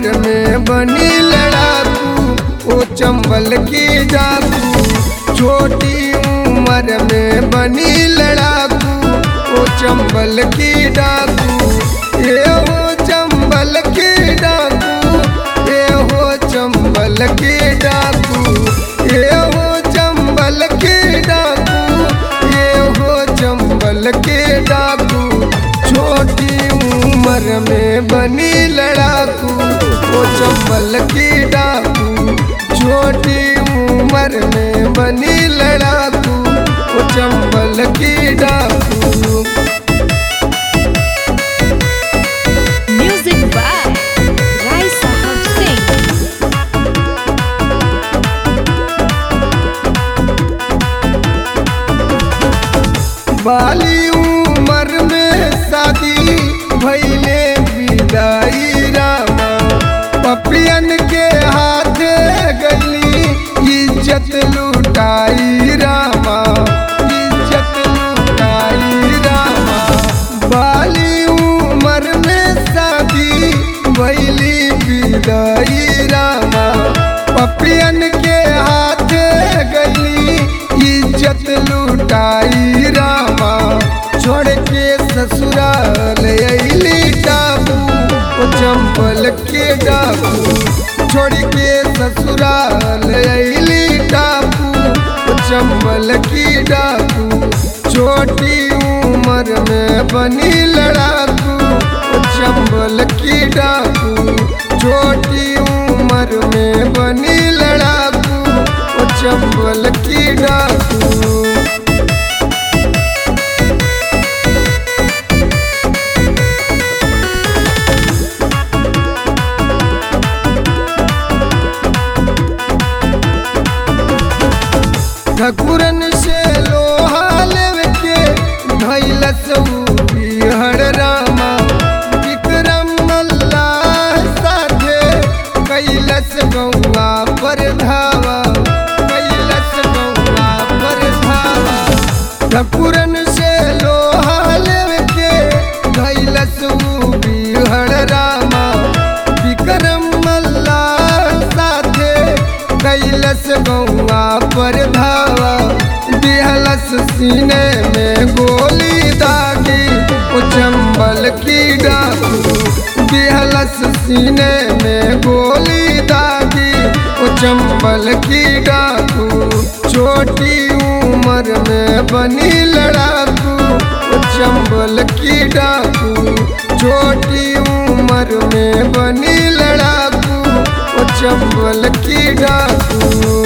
उम्र में बनी लड़ाकू, ओ चंबल की डाकू। छोटी उम्र में बनी लड़ाकू, ओ चंबल की डाकू। ये हो चंबल की डाकू, ये हो चंबल की डाकू, ये हो चंबल की डाकू, ये हो चंबल की डाकू। छोटी उम्र में बनी लड़ाकू, ओ चंबल की डाकू। छोटी उम्र में बनी लड़ाकू, ओ चंबल की डाकू। Music by Rai Sahab Singh. बाली उम्र में शादी भइले विदाई रामा। पपियन के हाथ गली इज्जत लुटाई रामा, इज्जत लुटाई रामा। बाली उम्र में शादी भइली विदाई रामा। पपियन के हाथ गली इज्जत लुटाई रामा। छोड़ के ससुराल अइली डाकू, ओ चंबल के डाकू। छोड़ के ससुराल अइली डाकू, ओ चंबल की डाकू। छोटी उम्र में बनी लड़ाकू, ओ चंबल की डाकू। छोटी उम्र में बनी लड़ाकू, ओ चंबल की डाकू। ठकुरन से लोहा लेवे के धैलस बिहड़ रामा। विक्रम अल्लाह साथे कैलस गौआ पर धावा, कैलस गौआ पर धावा। ठकुरन से लोहा लेवे के धैलस बिहड़ रामा। विक्रम अल्लाह साथे कैलस गौआ पर धावा। बिहलस सीने में गोली दागी, ओ चंबल की डाकू। बिहलस सीने में गोली दागी, ओ चंबल की डाकू। छोटी उम्र में बनी लड़ाकू, ओ चंबल की डाकू। छोटी उम्र में बनी लड़ाकू, ओ चंबल की डाकू।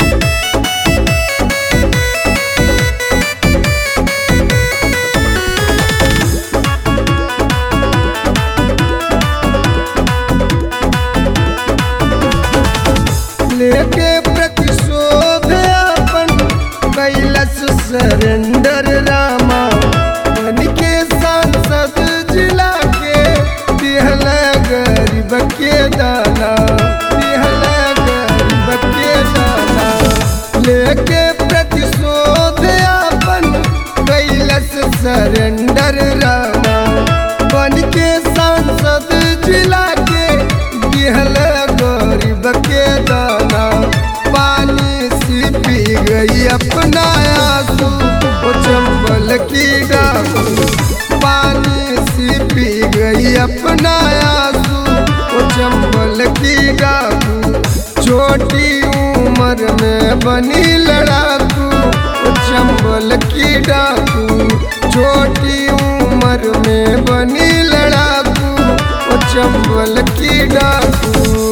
लेके प्रतिशोध अपन कैलस सरेंडर रामा। बन के सांसद जिला के दिहल गरीब के दाना, दिहल गरीब के दाना। लेके प्रतिशोध अपन कैलस सरेंडर रामा। बन के सांसद जिला के दिहल गरीब के दाना। पानी सी पी गई अपना आंसू, ओ चंबल की डाकू। पानी सी पी गई अपना आंसू, ओ चंबल की डाकू। छोटी उम्र में बनी लड़ाकू, ओ चंबल की डाकू। छोटी उम्र में बनी लड़ाकू, ओ चंबल की डाकू।